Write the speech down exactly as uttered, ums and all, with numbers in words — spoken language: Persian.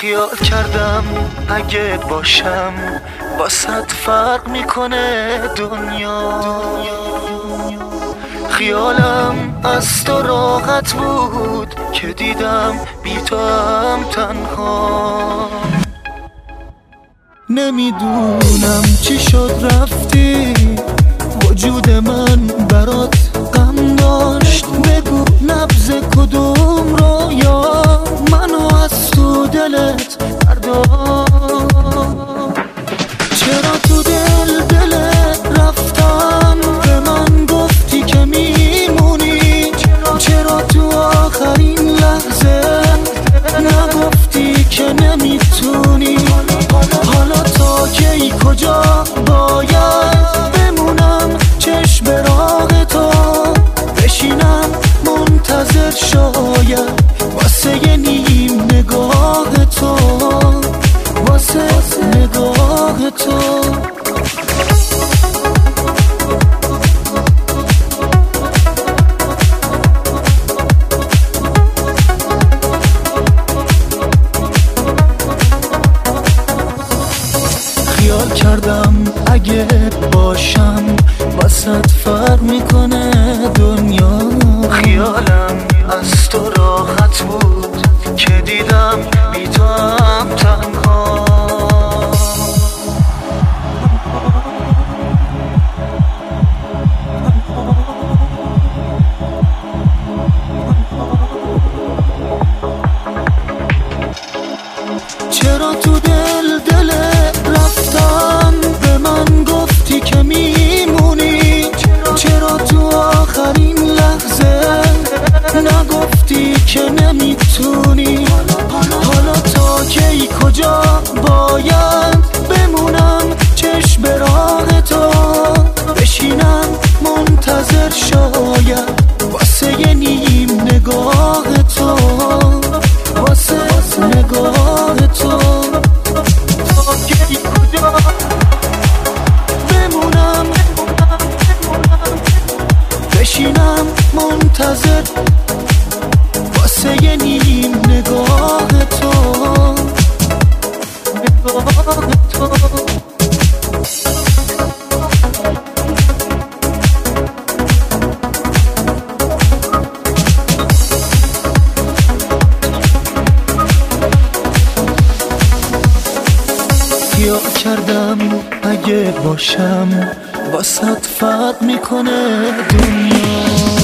خیال کردم اگه باشم واسط فرق میکنه دنیا. خیالم از تو راحت بود که دیدم بی تو هم تنها. نمیدونم چی شد رفتی، وجود من برات غم داشت. بگو نبض کدوم رویا منو از تو دلت برداشت. چرا تو دل دل رفتن به من گفتی که میمونی؟ چرا تو آخرین لحظه نگفتی که نمیتونی؟ حالا تا کی کجا باید بمونم چشم به راه تو بشینم منتظر شاید واسه یه نیم نگاه تو، واسه نگاه تو. خیال کردم اگه باشم واسط فرق میکنه دنیا. خیالم از تو راحت بود که دیدم بی تو هم تنها. چرا تو دل دل رفتن به من گفتی که میمونی؟ چرا تو آخرین لحظه نگفتی که نمیتونی؟ حالا تا کی کجا باید بمونم چشم به راه تو بشینم منتظر شاید واسه یه نیم نگاه تو، واسه نگاه تو. تا کی کجا بمونم بشینم منتظر واسه یه نیم نگاه تو، نگاه تو. خیال کردم اگه باشم واسط فرق میکنه دنیا.